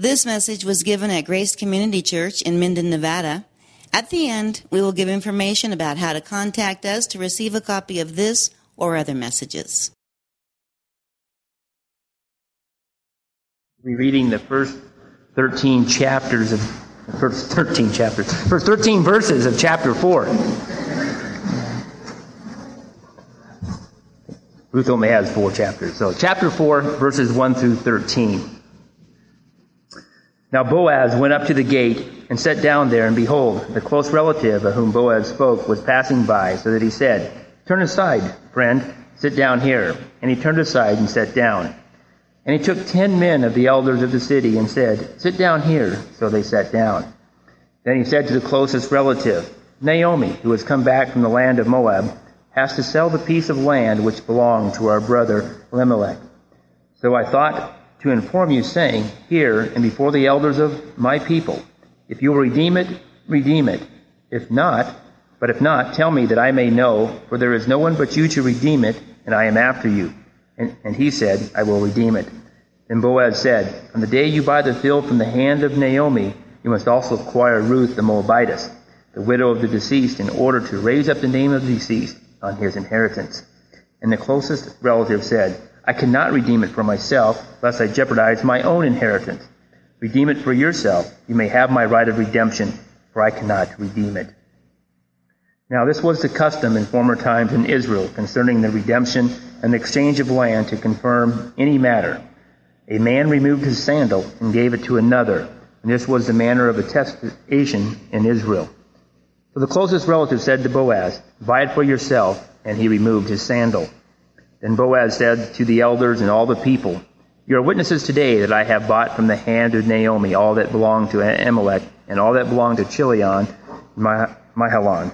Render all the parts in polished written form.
This message was given at Grace Community Church in Minden, Nevada. At the end, we will give information about how to contact us to receive a copy of this or other messages. We're reading the first 13 verses of chapter 4. Ruth only has 4 chapters. So chapter 4, verses 1 through 13. Now Boaz went up to the gate and sat down there, and behold, the close relative of whom Boaz spoke was passing by, so that he said, "Turn aside, friend, sit down here." And he turned aside and sat down. And he took 10 men of the elders of the city and said, "Sit down here." So they sat down. Then he said to the closest relative, "Naomi, who has come back from the land of Moab, has to sell the piece of land which belonged to our brother Elimelech. So I thought to inform you, saying, here and before the elders of my people, if you will redeem it, redeem it. If not, tell me that I may know, for there is no one but you to redeem it, and I am after you." And he said, "I will redeem it." Then Boaz said, "On the day you buy the field from the hand of Naomi, you must also acquire Ruth the Moabitess, the widow of the deceased, in order to raise up the name of the deceased on his inheritance." And the closest relative said, "I cannot redeem it for myself, lest I jeopardize my own inheritance. Redeem it for yourself. You may have my right of redemption, for I cannot redeem it." Now this was the custom in former times in Israel concerning the redemption and the exchange of land to confirm any matter. A man removed his sandal and gave it to another, and this was the manner of attestation in Israel. So the closest relative said to Boaz, "Buy it for yourself," and he removed his sandal. Then Boaz said to the elders and all the people, "You are witnesses today that I have bought from the hand of Naomi all that belonged to Elimelech and all that belonged to Chilion and Mahlon.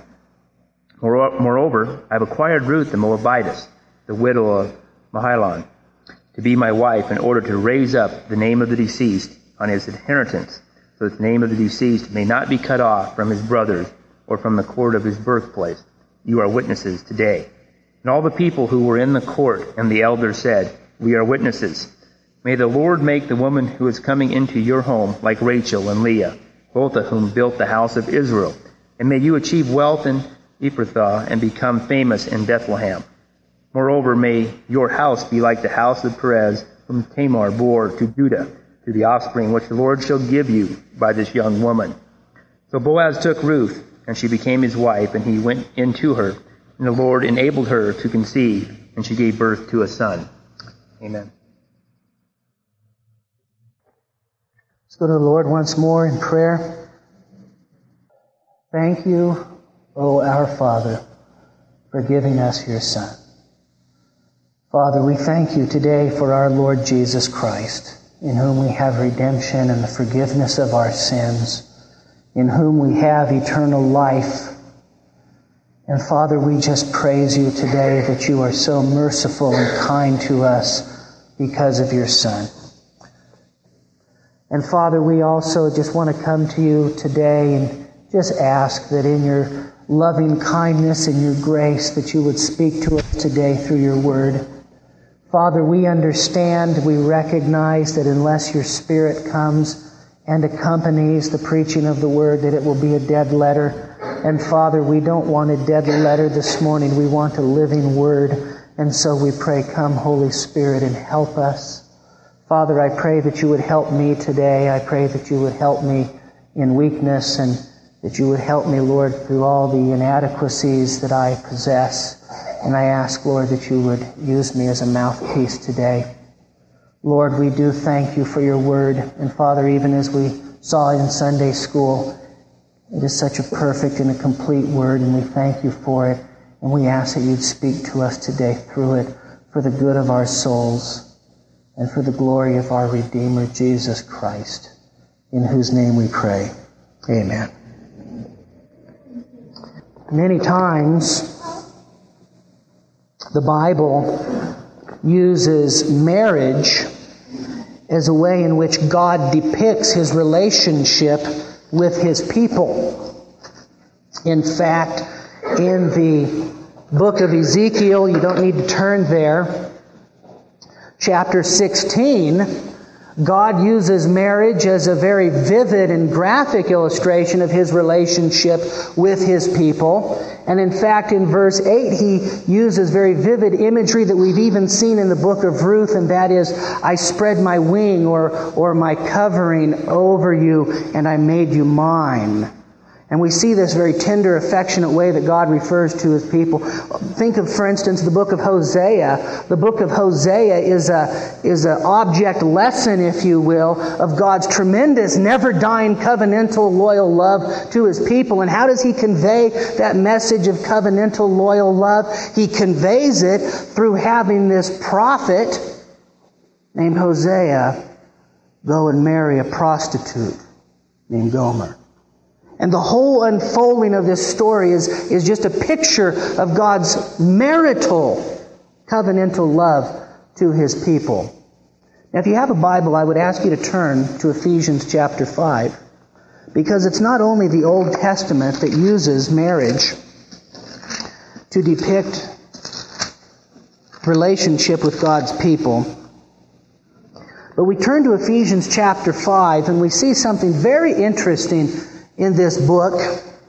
Moreover, I have acquired Ruth the Moabitess, the widow of Mahlon, to be my wife in order to raise up the name of the deceased on his inheritance, so that the name of the deceased may not be cut off from his brothers or from the court of his birthplace. You are witnesses today." And all the people who were in the court and the elders said, "We are witnesses. May the Lord make the woman who is coming into your home like Rachel and Leah, both of whom built the house of Israel. And may you achieve wealth in Ephrathah and become famous in Bethlehem. Moreover, may your house be like the house of Perez, whom Tamar bore to Judah, to the offspring which the Lord shall give you by this young woman." So Boaz took Ruth, and she became his wife, and he went in to her. And the Lord enabled her to conceive, and she gave birth to a son. Amen. Let's go to the Lord once more in prayer. Thank you, O our Father, for giving us your Son. Father, we thank you today for our Lord Jesus Christ, in whom we have redemption and the forgiveness of our sins, in whom we have eternal life. And Father, we just praise you today that you are so merciful and kind to us because of your Son. And Father, we also just want to come to you today and just ask that in your loving kindness and your grace that you would speak to us today through your word. Father, we understand, we recognize that unless your Spirit comes and accompanies the preaching of the word, that it will be a dead letter. And Father, we don't want a dead letter this morning. We want a living word. And so we pray, come Holy Spirit and help us. Father, I pray that you would help me today. I pray that you would help me in weakness and that you would help me, Lord, through all the inadequacies that I possess. And I ask, Lord, that you would use me as a mouthpiece today. Lord, we do thank you for your word. And Father, even as we saw in Sunday school, it is such a perfect and a complete word, and we thank you for it. And we ask that you'd speak to us today through it for the good of our souls and for the glory of our Redeemer, Jesus Christ, in whose name we pray. Amen. Many times, the Bible uses marriage as a way in which God depicts his relationship with his people. In fact, in the book of Ezekiel, you don't need to turn there, chapter 16, God uses marriage as a very vivid and graphic illustration of His relationship with His people. And in fact, in verse 8, He uses very vivid imagery that we've even seen in the book of Ruth, and that is, I spread my wing or my covering over you, and I made you mine. And we see this very tender, affectionate way that God refers to His people. Think of, for instance, the book of Hosea. The book of Hosea is an object lesson, if you will, of God's tremendous, never-dying, covenantal, loyal love to His people. And how does He convey that message of covenantal, loyal love? He conveys it through having this prophet named Hosea go and marry a prostitute named Gomer. And the whole unfolding of this story is just a picture of God's marital, covenantal love to His people. Now, if you have a Bible, I would ask you to turn to Ephesians chapter 5, because it's not only the Old Testament that uses marriage to depict relationship with God's people, but we turn to Ephesians chapter 5 and we see something very interesting in this book.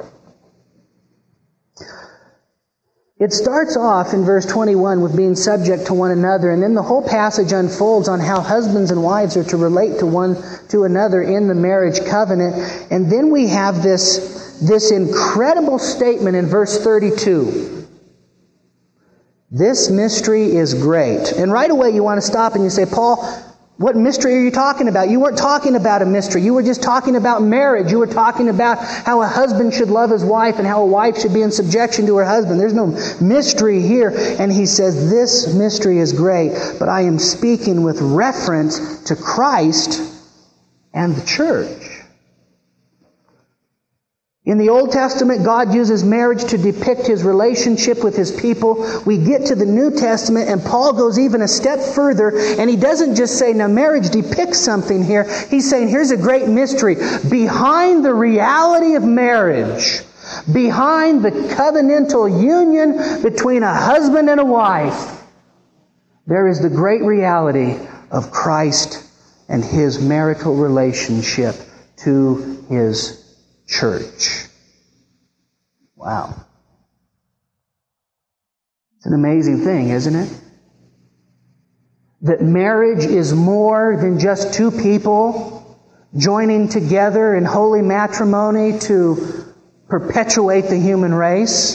It starts off in verse 21 with being subject to one another, and then the whole passage unfolds on how husbands and wives are to relate to one to another in the marriage covenant. And then we have this incredible statement in verse 32. This mystery is great. And right away you want to stop and you say, Paul, what mystery are you talking about? You weren't talking about a mystery. You were just talking about marriage. You were talking about how a husband should love his wife and how a wife should be in subjection to her husband. There's no mystery here. And he says, this mystery is great, but I am speaking with reference to Christ and the church. In the Old Testament, God uses marriage to depict His relationship with His people. We get to the New Testament, and Paul goes even a step further, and he doesn't just say, now marriage depicts something here. He's saying, here's a great mystery. Behind the reality of marriage, behind the covenantal union between a husband and a wife, there is the great reality of Christ and His marital relationship to His church. Wow. It's an amazing thing, isn't it? That marriage is more than just two people joining together in holy matrimony to perpetuate the human race.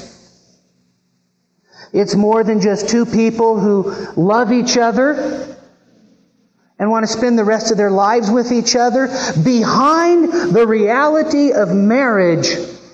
It's more than just two people who love each other and want to spend the rest of their lives with each other. Behind the reality of marriage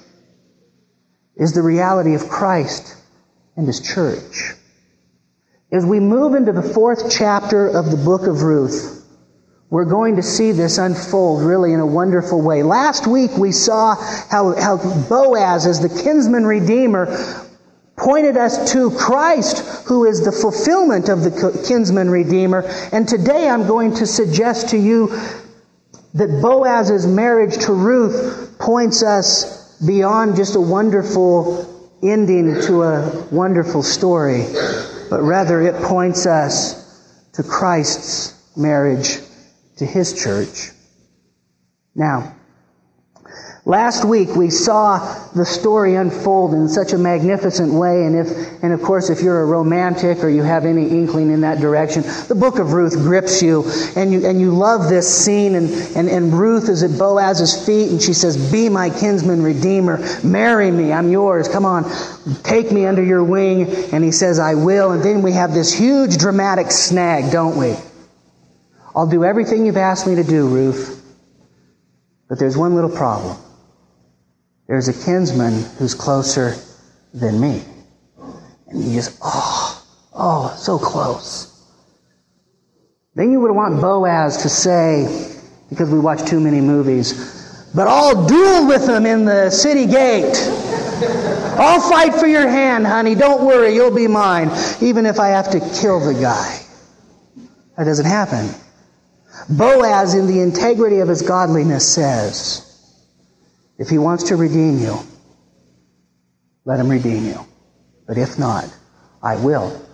is the reality of Christ and His church. As we move into the 4th chapter of the book of Ruth, we're going to see this unfold really in a wonderful way. Last week we saw how Boaz, as the kinsman redeemer, pointed us to Christ, who is the fulfillment of the kinsman redeemer. And today I'm going to suggest to you that Boaz's marriage to Ruth points us beyond just a wonderful ending to a wonderful story, but rather it points us to Christ's marriage to His church. Now, last week we saw the story unfold in such a magnificent way, and of course if you're a romantic or you have any inkling in that direction, the book of Ruth grips you, and you love this scene, and Ruth is at Boaz's feet, and she says, be my kinsman redeemer, marry me, I'm yours, come on, take me under your wing, and he says, I will. And then we have this huge dramatic snag, don't we? I'll do everything you've asked me to do, Ruth, but there's one little problem. There's a kinsman who's closer than me. And you just, so close. Then you would want Boaz to say, because we watch too many movies, but I'll duel with him in the city gate. I'll fight for your hand, honey. Don't worry, you'll be mine, even if I have to kill the guy. That doesn't happen. Boaz, in the integrity of his godliness, says, if he wants to redeem you, let him redeem you. But if not, I will.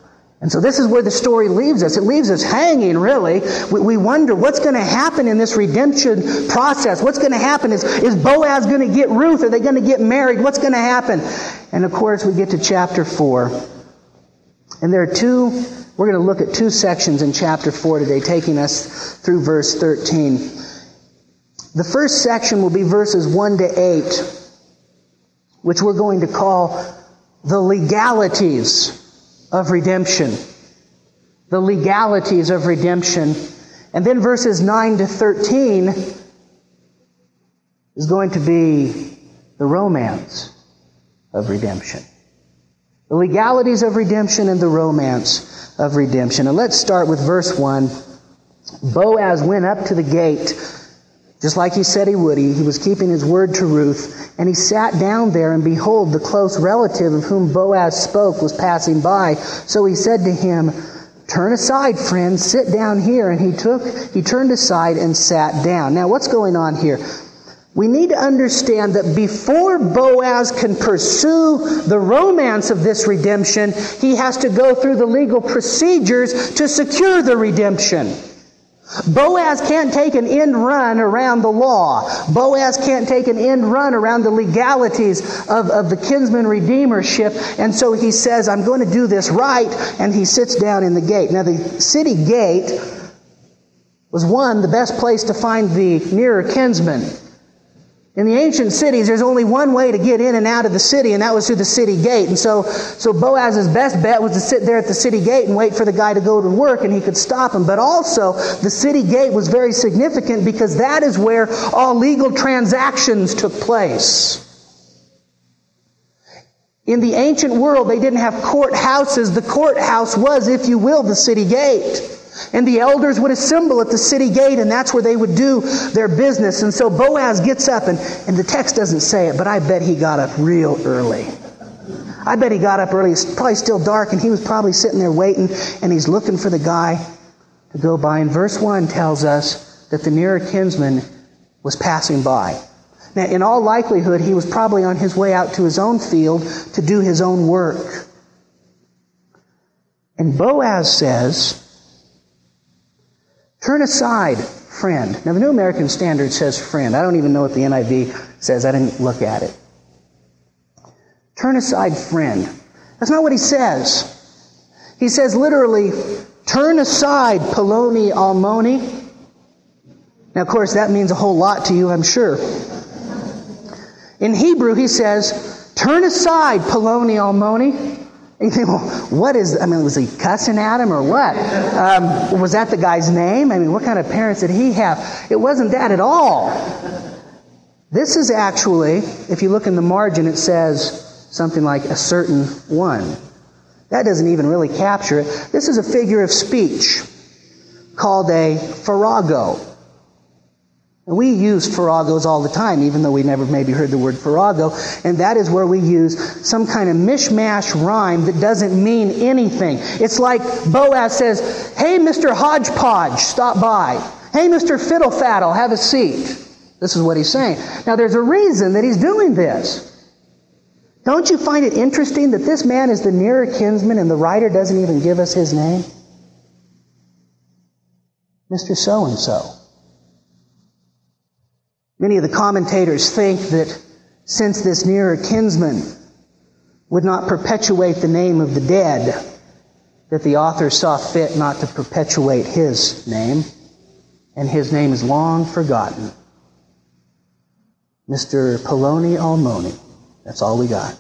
And so this is where the story leaves us. It leaves us hanging, really. We wonder what's going to happen in this redemption process. What's going to happen? Is Boaz going to get Ruth? Are they going to get married? What's going to happen? And of course, we get to chapter 4. And we're going to look at two sections in chapter 4 today, taking us through verse 13. The first section will be verses 1 to 8, which we're going to call the legalities of redemption. The legalities of redemption. And then verses 9 to 13 is going to be the romance of redemption. The legalities of redemption and the romance of redemption. And let's start with verse 1. Boaz went up to the gate, just like he said he would. He was keeping his word to Ruth. And he sat down there, and behold, the close relative of whom Boaz spoke was passing by. So he said to him, "Turn aside, friend, sit down here." And he turned aside and sat down. Now, what's going on here? We need to understand that before Boaz can pursue the romance of this redemption, he has to go through the legal procedures to secure the redemption. Boaz can't take an end run around the law. Boaz can't take an end run around the legalities of the kinsman redeemership. And so he says, "I'm going to do this right." And he sits down in the gate. Now, the city gate was the best place to find the nearer kinsman. In the ancient cities, there's only one way to get in and out of the city, and that was through the city gate. And so Boaz's best bet was to sit there at the city gate and wait for the guy to go to work, and he could stop him. But also, the city gate was very significant because that is where all legal transactions took place. In the ancient world, they didn't have courthouses. The courthouse was, if you will, the city gate. And the elders would assemble at the city gate, and that's where they would do their business. And so Boaz gets up, and the text doesn't say it, but I bet he got up real early. I bet he got up early. It's probably still dark, and he was probably sitting there waiting, and he's looking for the guy to go by. And verse 1 tells us that the nearer kinsman was passing by. Now, in all likelihood, he was probably on his way out to his own field to do his own work. And Boaz says, "Turn aside, friend." Now, the New American Standard says friend. I don't even know what the NIV says. I didn't look at it. Turn aside, friend. That's not what he says. He says literally, "Turn aside, Poloni Almoni." Now, of course, that means a whole lot to you, I'm sure. In Hebrew, he says, "Turn aside, Poloni Almoni." And you think, well, was he cussing at him or what? Was that the guy's name? I mean, what kind of parents did he have? It wasn't that at all. This is actually, if you look in the margin, it says something like "a certain one." That doesn't even really capture it. This is a figure of speech called a farrago. And we use farragos all the time, even though we never maybe heard the word farrago. And that is where we use some kind of mishmash rhyme that doesn't mean anything. It's like Boaz says, "Hey, Mr. Hodgepodge, stop by. Hey, Mr. Fiddlefaddle, have a seat." This is what he's saying. Now, there's a reason that he's doing this. Don't you find it interesting that this man is the nearer kinsman and the writer doesn't even give us his name? Mr. So-and-so. Many of the commentators think that since this nearer kinsman would not perpetuate the name of the dead, that the author saw fit not to perpetuate his name, and his name is long forgotten. Mr. Poloni Almoni. That's all we got.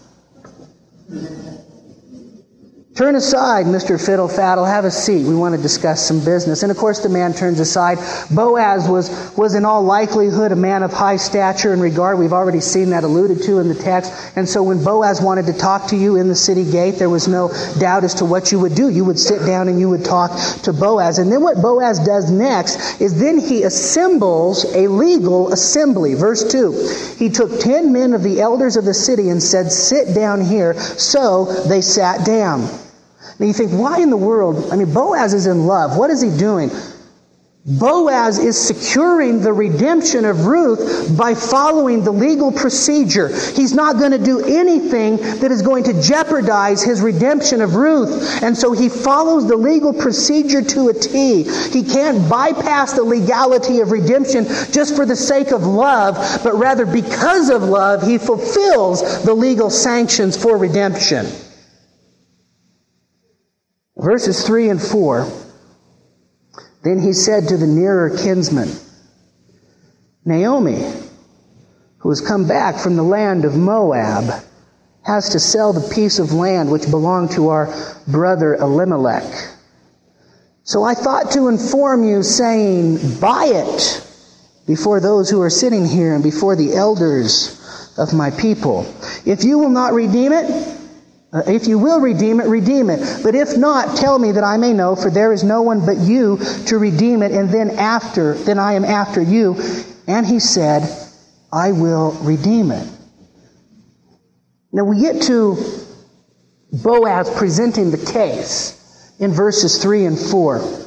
"Turn aside, Mr. Fiddlefaddle, have a seat. We want to discuss some business." And of course the man turns aside. Boaz was in all likelihood a man of high stature and regard. We've already seen that alluded to in the text. And so when Boaz wanted to talk to you in the city gate, there was no doubt as to what you would do. You would sit down and you would talk to Boaz. And then what Boaz does next is then he assembles a legal assembly. Verse 2, "He took 10 men of the elders of the city and said, 'Sit down here.' So they sat down." Now you think, why in the world? I mean, Boaz is in love. What is he doing? Boaz is securing the redemption of Ruth by following the legal procedure. He's not going to do anything that is going to jeopardize his redemption of Ruth. And so he follows the legal procedure to a T. He can't bypass the legality of redemption just for the sake of love, but rather because of love, he fulfills the legal sanctions for redemption. Verses 3 and 4. Then he said to the nearer kinsman, Naomi, who has come back from the land of Moab, has to sell the piece of land which belonged to our brother Elimelech. So I thought to inform you, saying, buy it before those who are sitting here and before the elders of my people. If you will not redeem it, if you will redeem it. But if not, tell me that I may know, for there is no one but you to redeem it, and then I am after you. And he said, I will redeem it. Now we get to Boaz presenting the case in verses 3 and 4.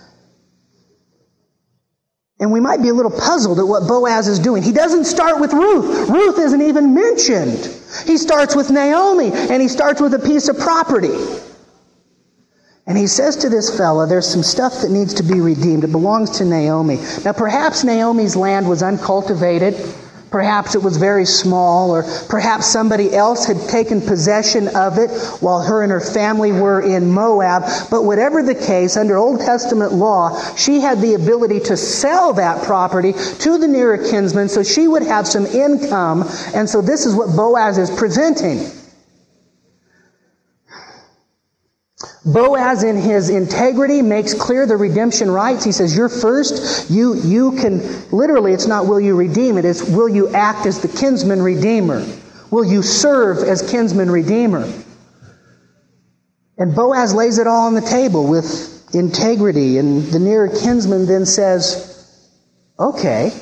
And we might be a little puzzled at what Boaz is doing. He doesn't start with Ruth. Ruth isn't even mentioned. He starts with Naomi, and he starts with a piece of property. And he says to this fella, there's some stuff that needs to be redeemed. It belongs to Naomi. Now perhaps Naomi's land was uncultivated. Perhaps it was very small, or perhaps somebody else had taken possession of it while her and her family were in Moab. But whatever the case, under Old Testament law, she had the ability to sell that property to the nearer kinsman so she would have some income. And so this is what Boaz is presenting. Boaz, in his integrity, makes clear the redemption rights. He says, you're first. You can, literally, it's not will you redeem it, it's will you act as the kinsman redeemer? Will you serve as kinsman redeemer? And Boaz lays it all on the table with integrity. And the nearer kinsman then says, okay.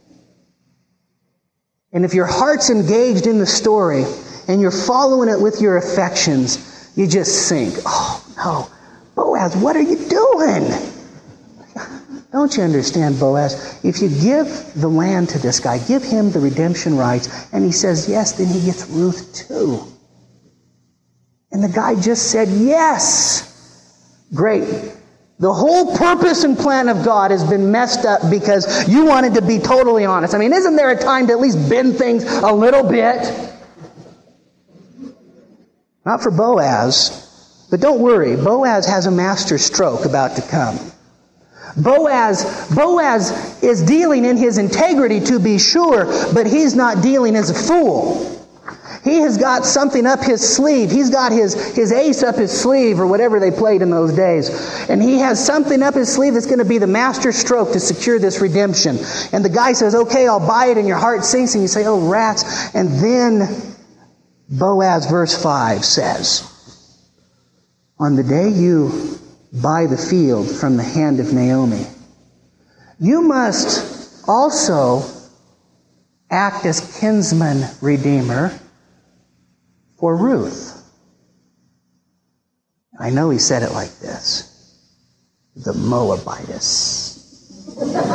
And if your heart's engaged in the story and you're following it with your affections, you just think, oh no, Boaz, what are you doing? Don't you understand, Boaz? If you give the land to this guy, give him the redemption rights, and he says yes, then he gets Ruth too. And the guy just said yes. Great. The whole purpose and plan of God has been messed up because you wanted to be totally honest. I mean, isn't there a time to at least bend things a little bit? Not for Boaz, but don't worry. Boaz has a master stroke about to come. Boaz is dealing in his integrity, to be sure, but he's not dealing as a fool. He has got something up his sleeve. He's got his ace up his sleeve, or whatever they played in those days. And he has something up his sleeve that's going to be the master stroke to secure this redemption. And the guy says, okay, I'll buy it, and your heart sinks, and you say, oh, rats. And then Boaz, verse 5 says, on the day you buy the field from the hand of Naomi, you must also act as kinsman redeemer for Ruth. I know he said it like this, the Moabitess.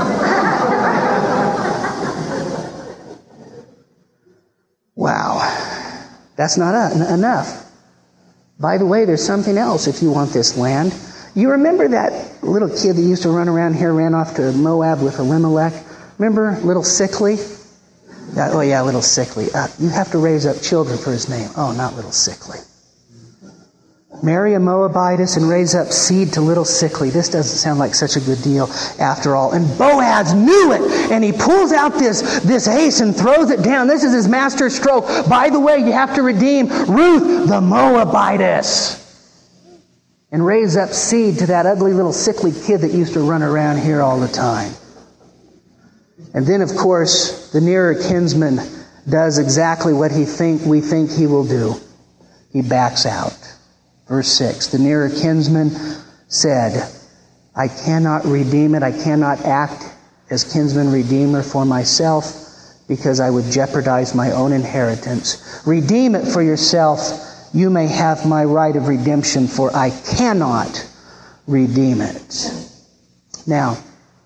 Wow. That's not enough. By the way, there's something else if you want this land. You remember that little kid that used to run around here, ran off to Moab with Elimelech? Remember little Sickly? Oh yeah, little Sickly. You have to raise up children for his name. Oh, not little Sickly. Marry a Moabitess and raise up seed to little Sickly. This doesn't sound like such a good deal after all. And Boaz knew it, and he pulls out this ace and throws it down. This is his master stroke. By the way, you have to redeem Ruth the Moabitess and raise up seed to that ugly little sickly kid that used to run around here all the time. And then, of course, the nearer kinsman does exactly what we think he will do. He backs out. Verse 6, the nearer kinsman said, I cannot redeem it. I cannot act as kinsman redeemer for myself because I would jeopardize my own inheritance. Redeem it for yourself. You may have my right of redemption, for I cannot redeem it. Now,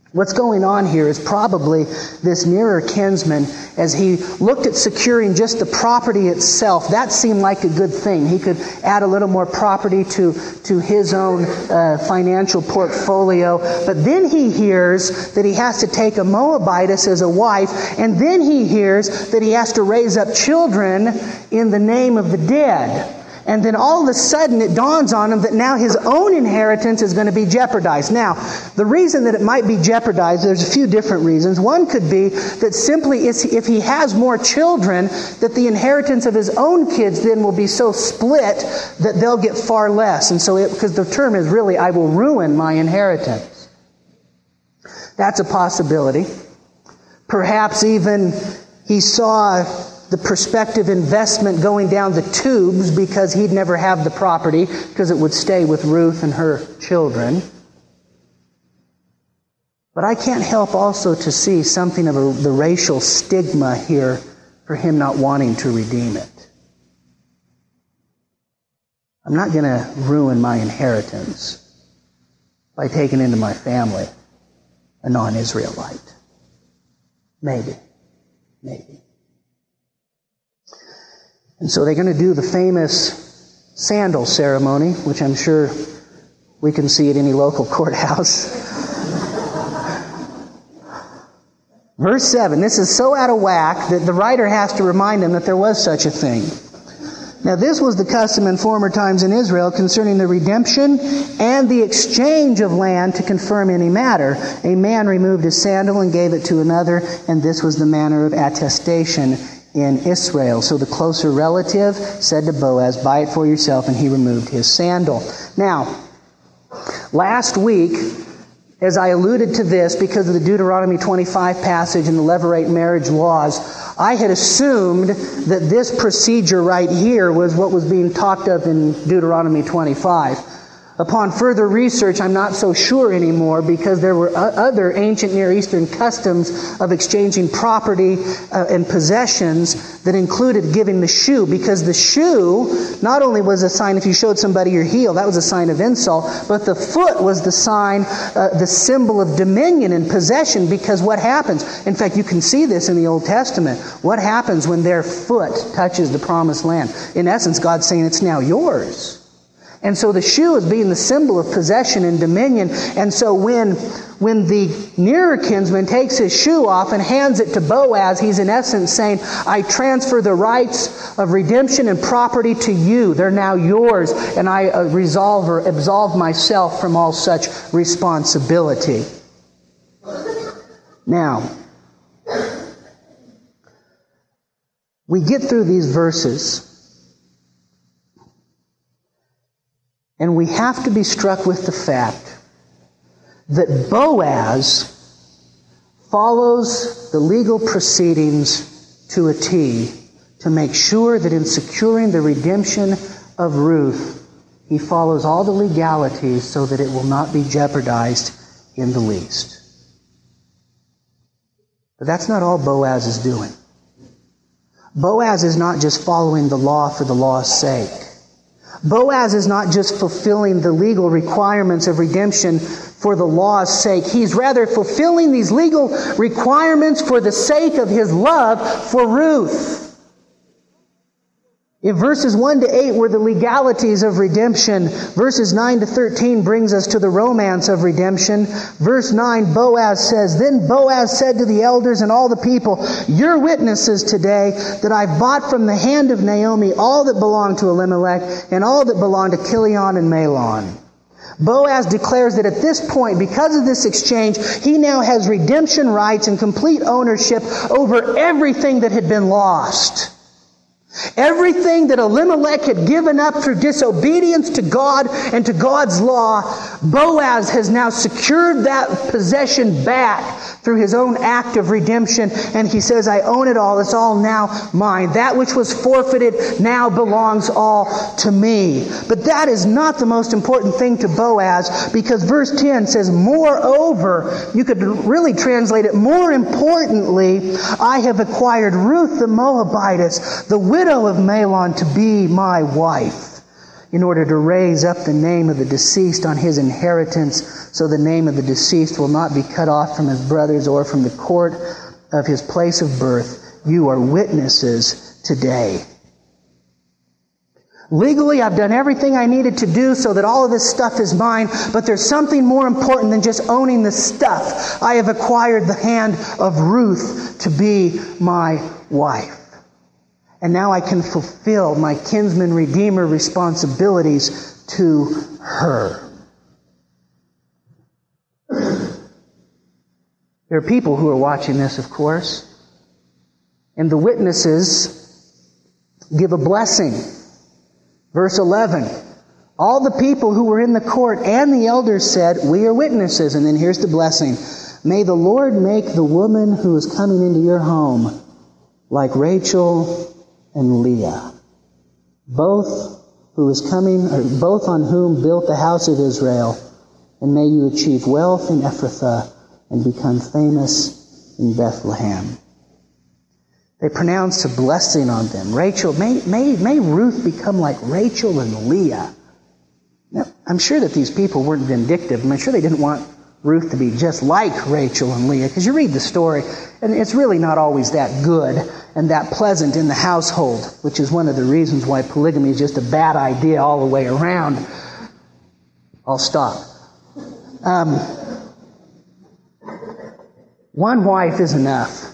What's going on here is probably this nearer kinsman, as he looked at securing just the property itself, that seemed like a good thing. He could add a little more property to his own financial portfolio. But then he hears that he has to take a Moabitess as a wife, and then he hears that he has to raise up children in the name of the dead. And then all of a sudden it dawns on him that now his own inheritance is going to be jeopardized. Now, the reason that it might be jeopardized, there's a few different reasons. One could be that simply if he has more children, that the inheritance of his own kids then will be so split that they'll get far less. And so, because the term is really, I will ruin my inheritance. That's a possibility. Perhaps even he saw the prospective investment going down the tubes because he'd never have the property because it would stay with Ruth and her children. But I can't help also to see something of the racial stigma here for him not wanting to redeem it. I'm not going to ruin my inheritance by taking into my family a non-Israelite. Maybe. And so they're going to do the famous sandal ceremony, which I'm sure we can see at any local courthouse. Verse 7, this is so out of whack that the writer has to remind them that there was such a thing. Now this was the custom in former times in Israel concerning the redemption and the exchange of land to confirm any matter. A man removed his sandal and gave it to another, and this was the manner of attestation in Israel. So the closer relative said to Boaz, buy it for yourself, and he removed his sandal. Now, last week, as I alluded to this, because of the Deuteronomy 25 passage and the levirate marriage laws, I had assumed that this procedure right here was what was being talked of in Deuteronomy 25. Upon further research, I'm not so sure anymore, because there were other ancient Near Eastern customs of exchanging property and possessions that included giving the shoe, because the shoe not only was a sign, if you showed somebody your heel, that was a sign of insult, but the foot was the sign, the symbol of dominion and possession, because what happens, in fact, you can see this in the Old Testament, what happens when their foot touches the promised land? In essence, God's saying it's now yours. And so the shoe is being the symbol of possession and dominion. And so when the nearer kinsman takes his shoe off and hands it to Boaz, he's in essence saying, I transfer the rights of redemption and property to you. They're now yours, and I absolve myself from all such responsibility. Now, we get through these verses, and we have to be struck with the fact that Boaz follows the legal proceedings to a T to make sure that in securing the redemption of Ruth, he follows all the legalities so that it will not be jeopardized in the least. But that's not all Boaz is doing. Boaz is not just following the law for the law's sake. Boaz is not just fulfilling the legal requirements of redemption for the law's sake. He's rather fulfilling these legal requirements for the sake of his love for Ruth. In verses 1 to 8 were the legalities of redemption. Verses 9 to 13 brings us to the romance of redemption. Verse 9, Boaz says, Then Boaz said to the elders and all the people, You're witnesses today that I've bought from the hand of Naomi all that belonged to Elimelech and all that belonged to Chilion and Mahlon. Boaz declares that at this point, because of this exchange, he now has redemption rights and complete ownership over everything that had been lost. Everything that Elimelech had given up through disobedience to God and to God's law, Boaz has now secured that possession back through his own act of redemption. And he says, I own it all. It's all now mine. That which was forfeited now belongs all to me. But that is not the most important thing to Boaz, because verse 10 says, Moreover, you could really translate it, more importantly, I have acquired Ruth the Moabitess, the widow of Mahlon, to be my wife. in order to raise up the name of the deceased on his inheritance, so the name of the deceased will not be cut off from his brothers or from the court of his place of birth. You are witnesses today. Legally, I've done everything I needed to do so that all of this stuff is mine, but there's something more important than just owning the stuff. I have acquired the hand of Ruth to be my wife. And now I can fulfill my kinsman redeemer responsibilities to her. There are people who are watching this, of course. And the witnesses give a blessing. Verse 11. All the people who were in the court and the elders said, we are witnesses. And then here's the blessing. May the Lord make the woman who is coming into your home like Rachel and Leah, both on whom built the house of Israel, and may you achieve wealth in Ephrathah and become famous in Bethlehem. They pronounce a blessing on them. Rachel, may Ruth become like Rachel and Leah. Now, I'm sure that these people weren't vindictive. I'm sure they didn't want Ruth to be just like Rachel and Leah, because you read the story, and it's really not always that good and that pleasant in the household, which is one of the reasons why polygamy is just a bad idea all the way around. I'll stop. One wife is enough.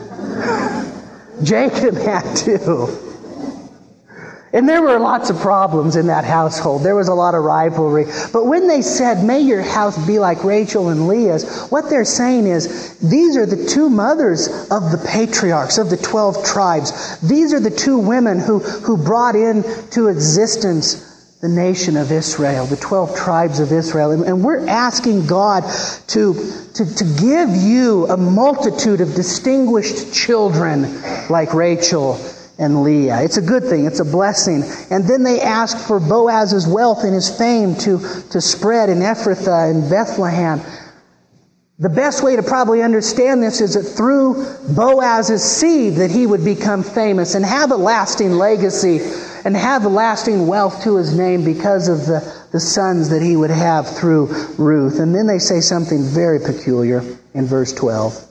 Jacob had two. And there were lots of problems in that household. There was a lot of rivalry. But when they said, may your house be like Rachel and Leah's, what they're saying is, these are the two mothers of the patriarchs, of the 12 tribes. These are the two women who brought into existence the nation of Israel, the 12 tribes of Israel. And we're asking God to give you a multitude of distinguished children like Rachel and Leah. It's a good thing. It's a blessing. And then they ask for Boaz's wealth and his fame to spread in Ephrathah and Bethlehem. The best way to probably understand this is that through Boaz's seed that he would become famous and have a lasting legacy and have a lasting wealth to his name because of the sons that he would have through Ruth. And then they say something very peculiar in verse 12.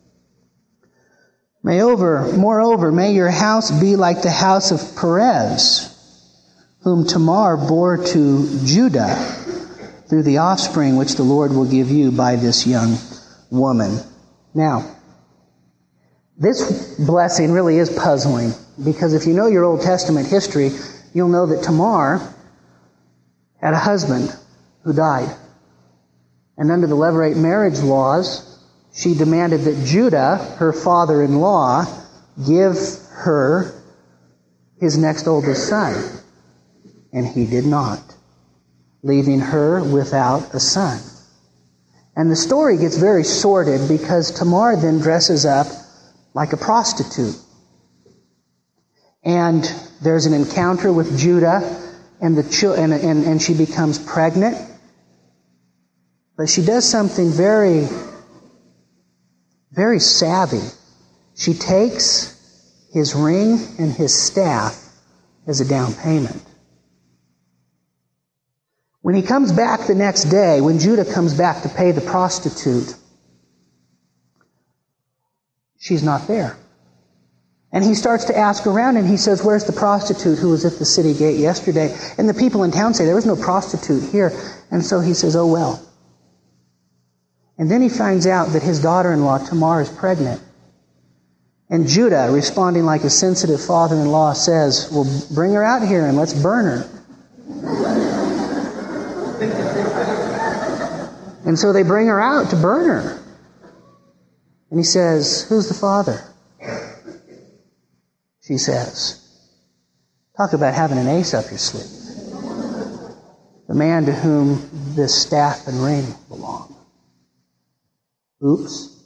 Moreover, may your house be like the house of Perez, whom Tamar bore to Judah through the offspring which the Lord will give you by this young woman. Now, this blessing really is puzzling, because if you know your Old Testament history, you'll know that Tamar had a husband who died. And under the Levirate marriage laws, she demanded that Judah, her father-in-law, give her his next oldest son. And he did not, leaving her without a son. And the story gets very sordid because Tamar then dresses up like a prostitute. And there's an encounter with Judah, and she becomes pregnant. But she does something very, very savvy. She takes his ring and his staff as a down payment. When he comes back the next day, when Judah comes back to pay the prostitute, she's not there. And he starts to ask around, and he says, where's the prostitute who was at the city gate yesterday? And the people in town say, there was no prostitute here. And so he says, oh well. And then he finds out that his daughter-in-law, Tamar, is pregnant. And Judah, responding like a sensitive father-in-law, says, well, bring her out here and let's burn her. And so they bring her out to burn her. And he says, who's the father? She says, talk about having an ace up your sleeve. The man to whom this staff and ring belong. Oops.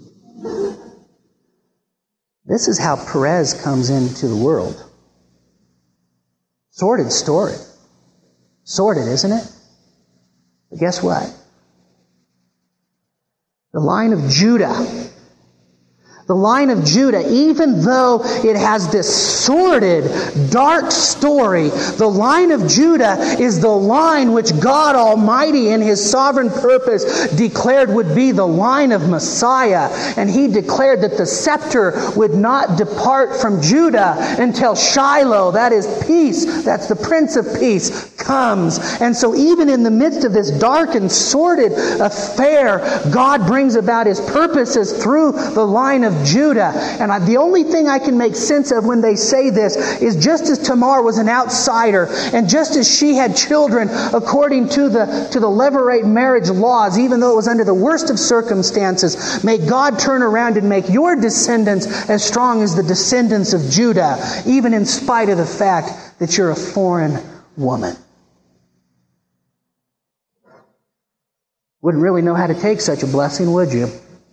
This is how Perez comes into the world. Sordid story. Sordid, isn't it? But guess what? The line of Judah, The line of Judah, even though it has this sordid, dark story, the line of Judah is the line which God Almighty in His sovereign purpose declared would be the line of Messiah. And He declared that the scepter would not depart from Judah until Shiloh, that is peace, that's the Prince of Peace, comes. And so even in the midst of this dark and sordid affair, God brings about His purposes through the line of Judah. And the only thing I can make sense of when they say this is just as Tamar was an outsider, and just as she had children according to the Levirate marriage laws, even though it was under the worst of circumstances, may God turn around and make your descendants as strong as the descendants of Judah, even in spite of the fact that you're a foreign woman. Wouldn't really know how to take such a blessing, would you?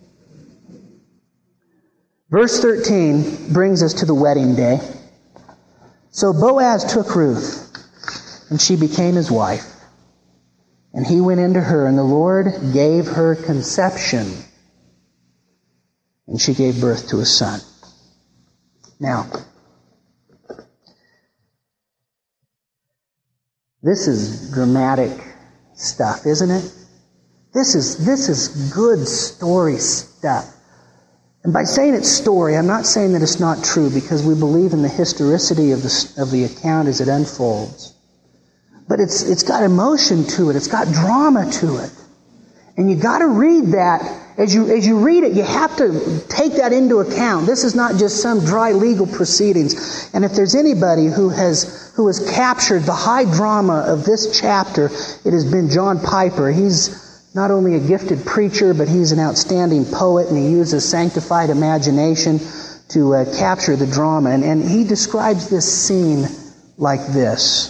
Verse 13 brings us to the wedding day. So Boaz took Ruth, and she became his wife. And he went into her, and the Lord gave her conception. And she gave birth to a son. Now, this is dramatic stuff, isn't it? This is good story stuff. And by saying it's story, I'm not saying that it's not true, because we believe in the historicity of the account as it unfolds. But it's got emotion to it. It's got drama to it. And you got to read that. As you read it, you have to take that into account. This is not just some dry legal proceedings. And if there's anybody who has captured the high drama of this chapter, it has been John Piper. He's not only a gifted preacher, but he's an outstanding poet, and he uses sanctified imagination to capture the drama. And he describes this scene like this.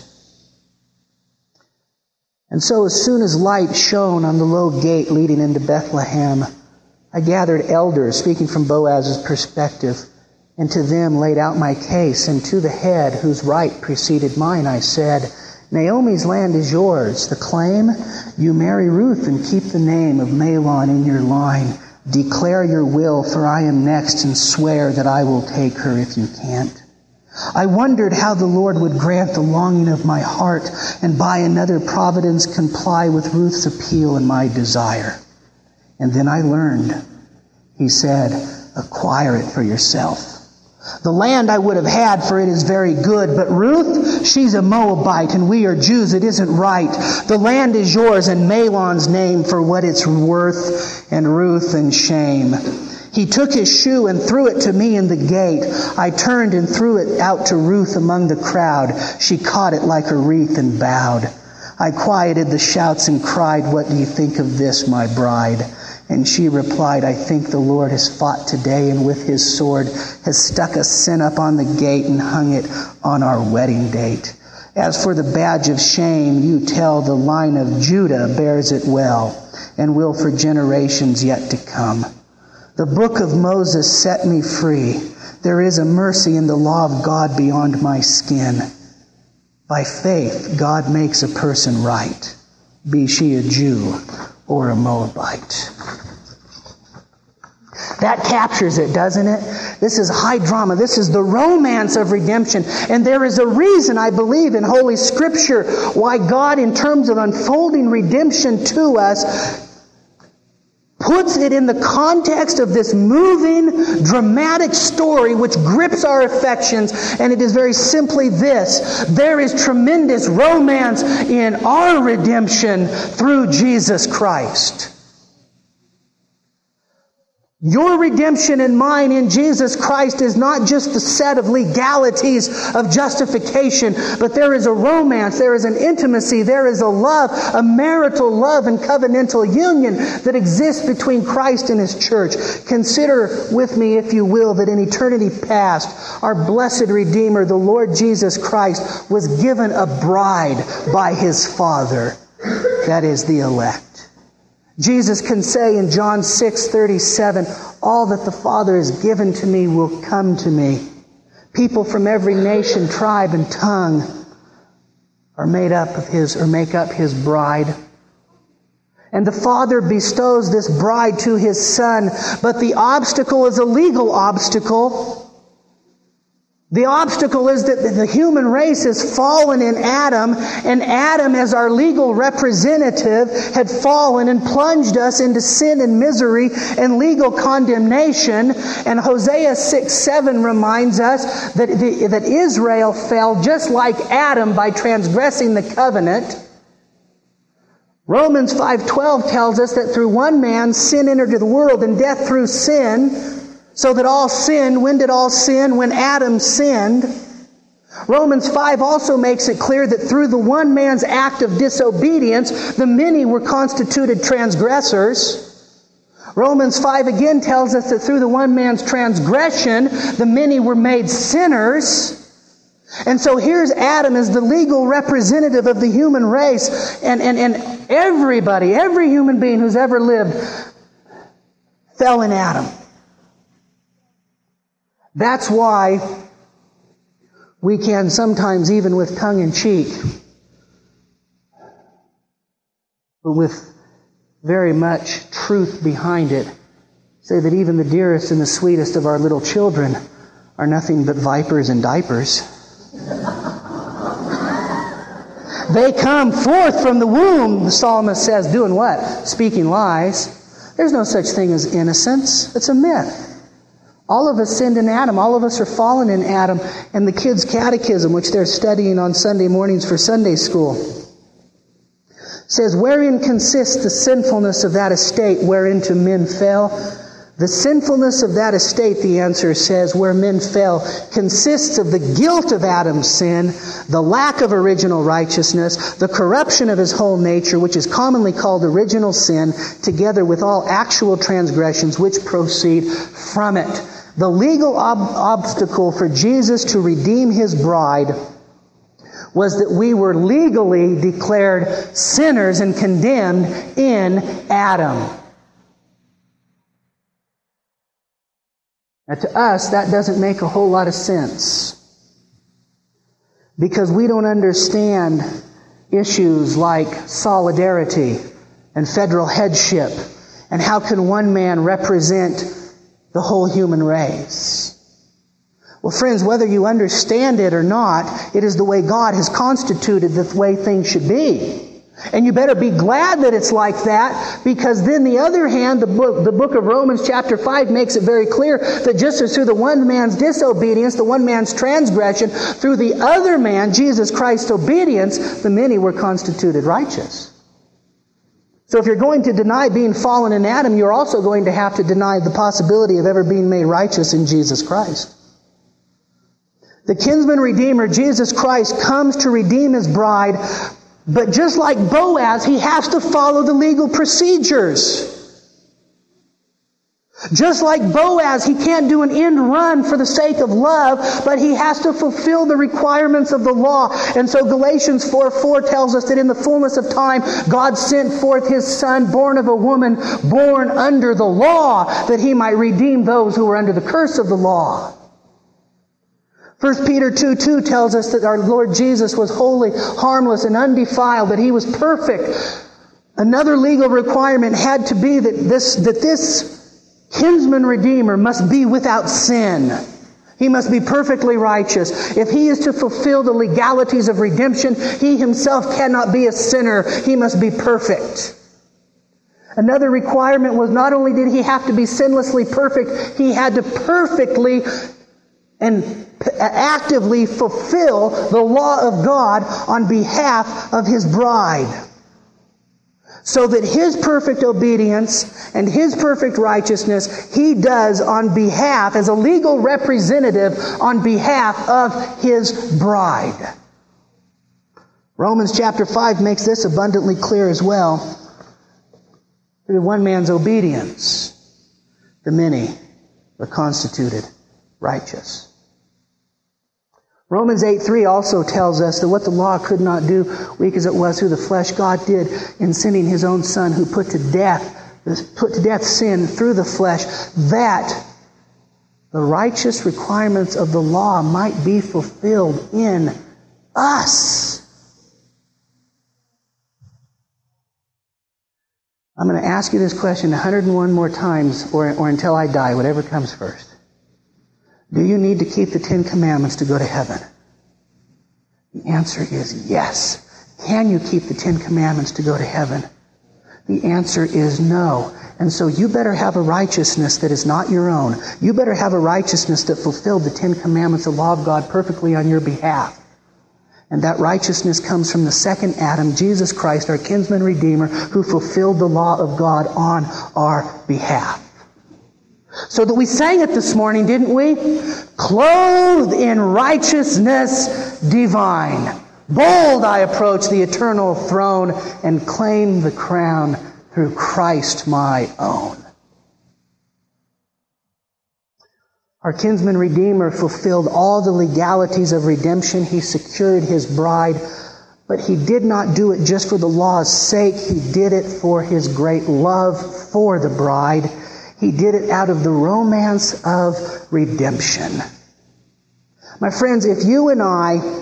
And so as soon as light shone on the low gate leading into Bethlehem, I gathered elders, speaking from Boaz's perspective, and to them laid out my case. And to the head, whose right preceded mine, I said, Naomi's land is yours. The claim, you marry Ruth and keep the name of Mahlon in your line. Declare your will, for I am next, and swear that I will take her if you can't. I wondered how the Lord would grant the longing of my heart, and by another providence comply with Ruth's appeal and my desire. And then I learned. He said, acquire it for yourself. The land I would have had, for it is very good. But Ruth, she's a Moabite, and we are Jews. It isn't right. The land is yours, and Mahlon's name for what it's worth, and Ruth and shame. He took his shoe and threw it to me in the gate. I turned and threw it out to Ruth among the crowd. She caught it like a wreath and bowed. I quieted the shouts and cried, what do you think of this, my bride? And she replied, I think the Lord has fought today, and with his sword has stuck a sin up on the gate and hung it on our wedding date. As for the badge of shame, you tell the line of Judah bears it well, and will for generations yet to come. The book of Moses set me free. There is a mercy in the law of God beyond my skin. By faith, God makes a person right, be she a Jew or a Moabite. That captures it, doesn't it? This is high drama. This is the romance of redemption. And there is a reason, I believe, in Holy Scripture why God, in terms of unfolding redemption to us, puts it in the context of this moving, dramatic story which grips our affections. And it is very simply this. There is tremendous romance in our redemption through Jesus Christ. Your redemption and mine in Jesus Christ is not just the set of legalities of justification, but there is a romance, there is an intimacy, there is a love, a marital love and covenantal union that exists between Christ and His church. Consider with me, if you will, that in eternity past, our blessed Redeemer, the Lord Jesus Christ, was given a bride by His Father, that is the elect. Jesus can say in John 6:37, all that the Father has given to me will come to me. People from every nation, tribe, and tongue are made up of His, or make up His bride. And the Father bestows this bride to His Son. But the obstacle is a legal obstacle. The obstacle is that the human race is fallen in Adam, and Adam, as our legal representative, had fallen and plunged us into sin and misery and legal condemnation. And Hosea 6:7 reminds us that Israel fell just like Adam by transgressing the covenant. Romans 5:12 tells us that through one man sin entered into the world, and death through sin. So that all sinned. When did all sin? When Adam sinned. Romans 5 also makes it clear that through the one man's act of disobedience, the many were constituted transgressors. Romans 5 again tells us that through the one man's transgression, the many were made sinners. And so here's Adam as the legal representative of the human race. And everybody, every human being who's ever lived, fell in Adam. That's why we can sometimes, even with tongue in cheek, but with very much truth behind it, say that even the dearest and the sweetest of our little children are nothing but vipers and diapers. They come forth from the womb, the psalmist says, doing what? Speaking lies. There's no such thing as innocence. It's a myth. All of us sinned in Adam. All of us are fallen in Adam. And the kids' catechism, which they're studying on Sunday mornings for Sunday school, says, wherein consists the sinfulness of that estate whereinto men fell? The sinfulness of that estate, the answer says, where men fell, consists of the guilt of Adam's sin, the lack of original righteousness, the corruption of his whole nature, which is commonly called original sin, together with all actual transgressions which proceed from it. The legal obstacle for Jesus to redeem His bride was that we were legally declared sinners and condemned in Adam. Now, to us, that doesn't make a whole lot of sense, because we don't understand issues like solidarity and federal headship, and how can one man represent the whole human race. Well, friends, whether you understand it or not, it is the way God has constituted the way things should be. And you better be glad that it's like that, because then the other hand, the book of Romans chapter 5 makes it very clear that just as through the one man's disobedience, the one man's transgression, through the other man, Jesus Christ's obedience, the many were constituted righteous. So if you're going to deny being fallen in Adam, you're also going to have to deny the possibility of ever being made righteous in Jesus Christ. The kinsman redeemer, Jesus Christ, comes to redeem His bride. But just like Boaz, he has to follow the legal procedures. Just like Boaz, he can't do an end run for the sake of love, but he has to fulfill the requirements of the law. And so Galatians 4:4 tells us that in the fullness of time, God sent forth His Son, born of a woman, born under the law, that He might redeem those who were under the curse of the law. 1 Peter 2:2 tells us that our Lord Jesus was holy, harmless, and undefiled, that He was perfect. Another legal requirement had to be that this kinsman redeemer must be without sin. He must be perfectly righteous. If He is to fulfill the legalities of redemption, He Himself cannot be a sinner. He must be perfect. Another requirement was not only did He have to be sinlessly perfect, He had to perfectly and actively fulfill the law of God on behalf of His bride. So that His perfect obedience and His perfect righteousness, He does on behalf, as a legal representative, on behalf of His bride. Romans chapter 5 makes this abundantly clear as well. Through one man's obedience, the many were constituted righteous. Romans 8:3 also tells us that what the law could not do, weak as it was through the flesh, God did in sending His own Son, who put to death sin through the flesh, that the righteous requirements of the law might be fulfilled in us. I'm going to ask you this question 101 more times or until I die, whatever comes first. Do you need to keep the 10 Commandments to go to heaven? The answer is yes. Can you keep the 10 Commandments to go to heaven? The answer is no. And so you better have a righteousness that is not your own. You better have a righteousness that fulfilled the 10 Commandments, the law of God, perfectly on your behalf. And that righteousness comes from the second Adam, Jesus Christ, our kinsman redeemer, who fulfilled the law of God on our behalf. So that we sang it this morning, didn't we? Clothed in righteousness divine. Bold I approach the eternal throne and claim the crown through Christ my own. Our kinsman redeemer fulfilled all the legalities of redemption. He secured his bride, but he did not do it just for the law's sake. He did it for his great love for the bride. He did it out of the romance of redemption. My friends, if you and I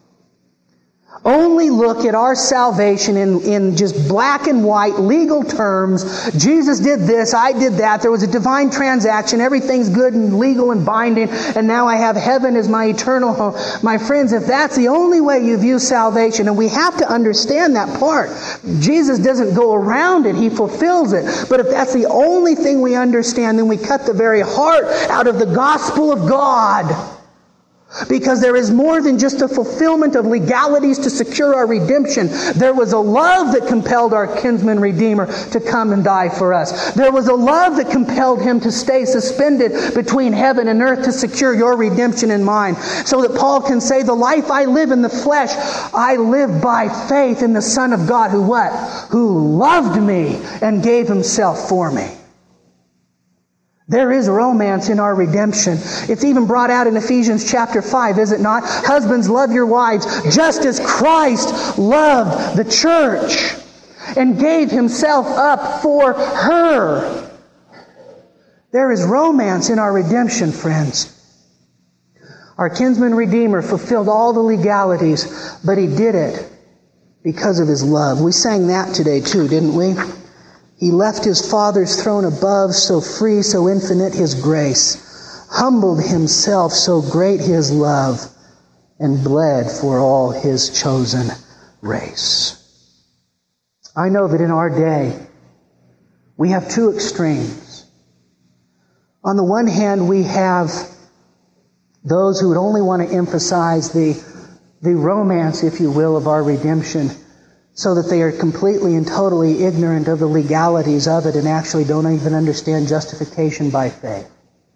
only look at our salvation in just black and white legal terms, Jesus did this, I did that, there was a divine transaction, everything's good and legal and binding, and now I have heaven as my eternal home. My friends, if that's the only way you view salvation, and we have to understand that part, Jesus doesn't go around it, He fulfills it. But if that's the only thing we understand, then we cut the very heart out of the gospel of God. Because there is more than just a fulfillment of legalities to secure our redemption. There was a love that compelled our kinsman redeemer to come and die for us. There was a love that compelled Him to stay suspended between heaven and earth to secure your redemption and mine. So that Paul can say, the life I live in the flesh, I live by faith in the Son of God who what? Who loved me and gave Himself for me. There is romance in our redemption. It's even brought out in Ephesians chapter 5, is it not? Husbands, love your wives just as Christ loved the church and gave Himself up for her. There is romance in our redemption, friends. Our kinsman redeemer fulfilled all the legalities, but He did it because of His love. We sang that today too, didn't we? He left His Father's throne above, so free, so infinite His grace, humbled Himself, so great His love, and bled for all His chosen race. I know that in our day, we have two extremes. On the one hand, we have those who would only want to emphasize the romance, if you will, of our redemption, so that they are completely and totally ignorant of the legalities of it and actually don't even understand justification by faith.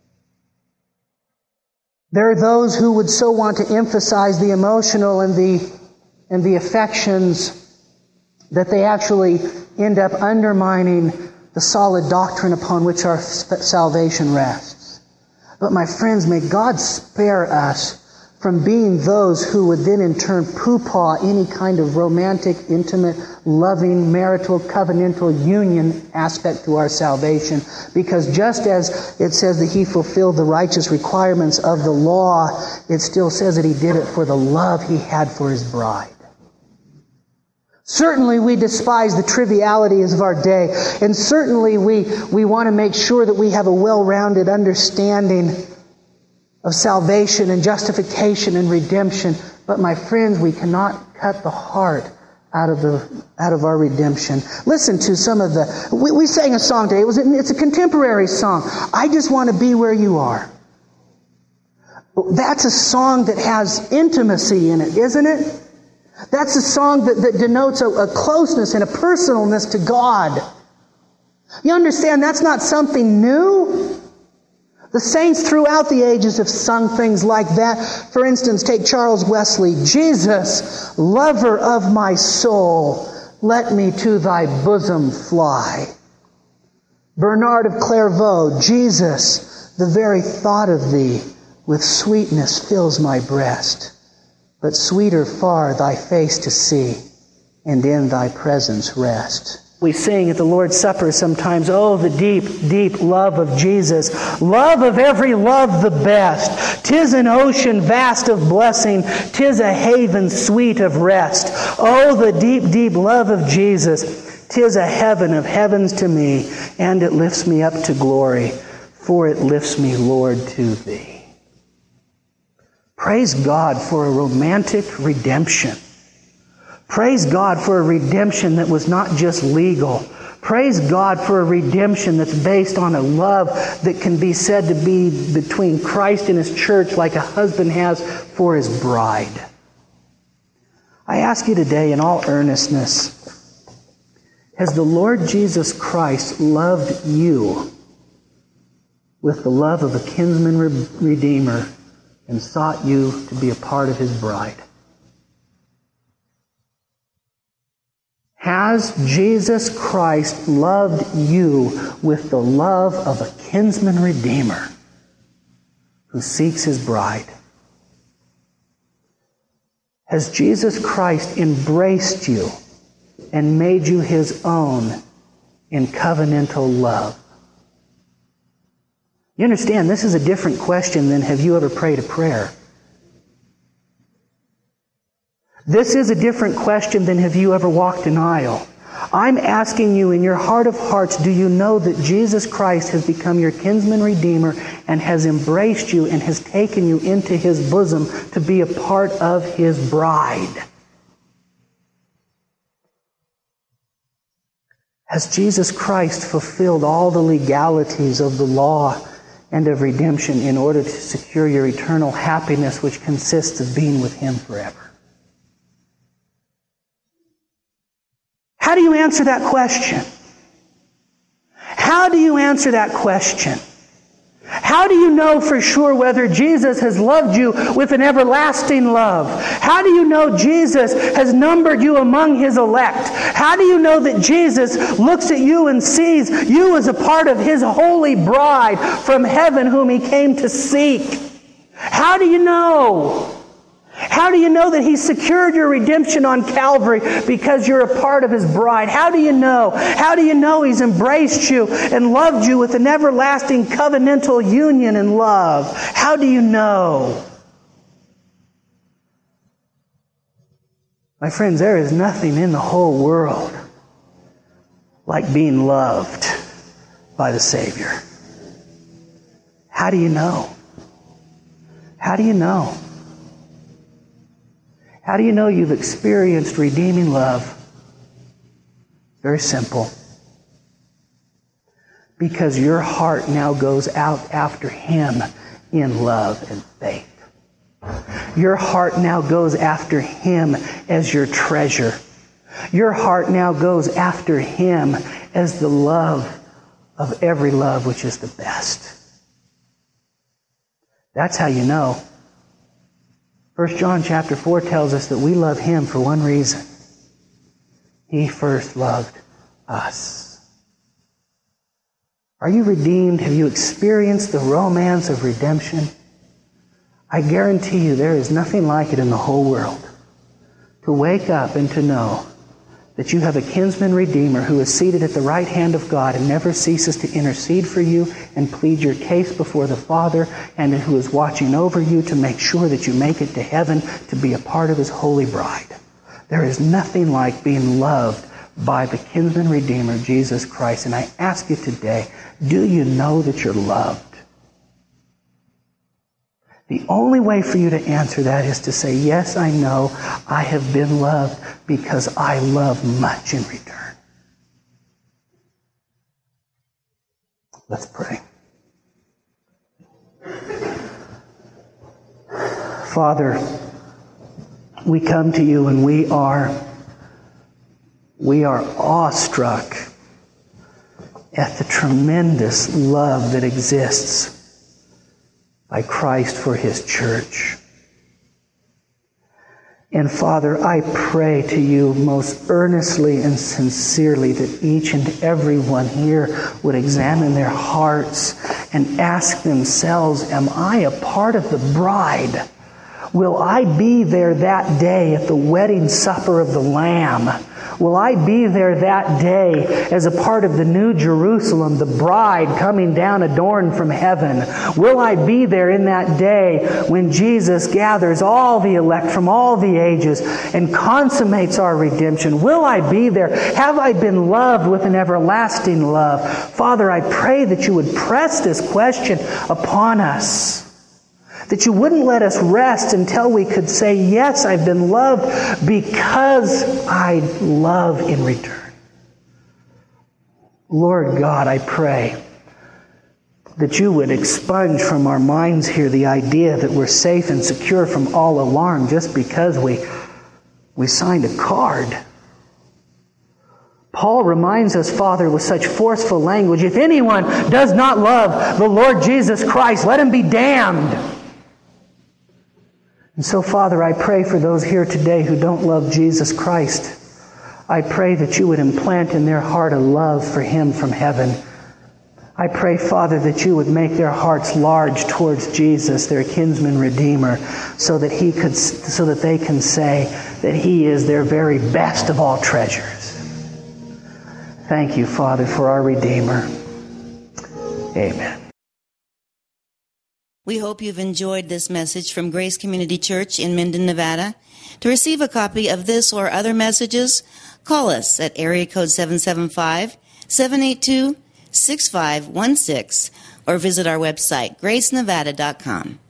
There are those who would so want to emphasize the emotional and the affections that they actually end up undermining the solid doctrine upon which our salvation rests. But my friends, may God spare us from being those who would then in turn poo-paw any kind of romantic, intimate, loving, marital, covenantal union aspect to our salvation. Because just as it says that He fulfilled the righteous requirements of the law, it still says that He did it for the love He had for His bride. Certainly we despise the trivialities of our day, and certainly we want to make sure that we have a well-rounded understanding of salvation and justification and redemption. But my friends, we cannot cut the heart out of our redemption. Listen to some of we sang a song today. It's a contemporary song. I just want to be where you are. That's a song that has intimacy in it, isn't it? That's a song that denotes a closeness and a personalness to God. You understand, that's not something new. The saints throughout the ages have sung things like that. For instance, take Charles Wesley. Jesus, lover of my soul, let me to thy bosom fly. Bernard of Clairvaux. Jesus, the very thought of thee with sweetness fills my breast. But sweeter far thy face to see, and in thy presence rest. We sing at the Lord's Supper sometimes, oh, the deep, deep love of Jesus. Love of every love the best. 'Tis an ocean vast of blessing. 'Tis a haven sweet of rest. Oh, the deep, deep love of Jesus. 'Tis a heaven of heavens to me, and it lifts me up to glory, for it lifts me, Lord, to Thee. Praise God for a romantic redemption. Praise God for a redemption that was not just legal. Praise God for a redemption that's based on a love that can be said to be between Christ and His church like a husband has for his bride. I ask you today in all earnestness, has the Lord Jesus Christ loved you with the love of a kinsman redeemer and sought you to be a part of His bride? Has Jesus Christ loved you with the love of a kinsman redeemer who seeks His bride? Has Jesus Christ embraced you and made you His own in covenantal love? You understand, this is a different question than have you ever prayed a prayer? This is a different question than have you ever walked an aisle? I'm asking you in your heart of hearts, do you know that Jesus Christ has become your kinsman redeemer and has embraced you and has taken you into His bosom to be a part of His bride? Has Jesus Christ fulfilled all the legalities of the law and of redemption in order to secure your eternal happiness, which consists of being with Him forever? How do you answer that question? How do you answer that question? How do you know for sure whether Jesus has loved you with an everlasting love? How do you know Jesus has numbered you among His elect? How do you know that Jesus looks at you and sees you as a part of His holy bride from heaven whom He came to seek? How do you know? How do you know that He secured your redemption on Calvary because you're a part of His bride? How do you know? How do you know He's embraced you and loved you with an everlasting covenantal union and love? How do you know? My friends, there is nothing in the whole world like being loved by the Savior. How do you know? How do you know? How do you know you've experienced redeeming love? Very simple. Because your heart now goes out after Him in love and faith. Your heart now goes after Him as your treasure. Your heart now goes after Him as the love of every love, which is the best. That's how you know. 1 John chapter 4 tells us that we love Him for one reason. He first loved us. Are you redeemed? Have you experienced the romance of redemption? I guarantee you there is nothing like it in the whole world. To wake up and to know that you have a kinsman redeemer who is seated at the right hand of God and never ceases to intercede for you and plead your case before the Father, and who is watching over you to make sure that you make it to heaven to be a part of His holy bride. There is nothing like being loved by the kinsman redeemer, Jesus Christ. And I ask you today, do you know that you're loved? The only way for you to answer that is to say, yes, I know I have been loved because I love much in return. Let's pray. Father, we come to You and we are awestruck at the tremendous love that exists by Christ for His church. And Father, I pray to You most earnestly and sincerely that each and every one here would examine their hearts and ask themselves, am I a part of the bride? Will I be there that day at the wedding supper of the Lamb Will I be there that day as a part of the New Jerusalem, the bride coming down adorned from heaven? Will I be there in that day when Jesus gathers all the elect from all the ages and consummates our redemption? Will I be there? Have I been loved with an everlasting love? Father, I pray that you would press this question upon us, that you wouldn't let us rest until we could say, yes, I've been loved because I love in return. Lord God, I pray that you would expunge from our minds here the idea that we're safe and secure from all alarm just because we signed a card. Paul reminds us, Father, with such forceful language, if anyone does not love the Lord Jesus Christ, let him be damned. And so, Father, I pray for those here today who don't love Jesus Christ. I pray that you would implant in their heart a love for him from heaven. I pray, Father, that you would make their hearts large towards Jesus, their kinsman redeemer, so that they can say that he is their very best of all treasures. Thank you, Father, for our Redeemer. Amen. We hope you've enjoyed this message from Grace Community Church in Minden, Nevada. To receive a copy of this or other messages, call us at area code 775-782-6516 or visit our website, gracenevada.com.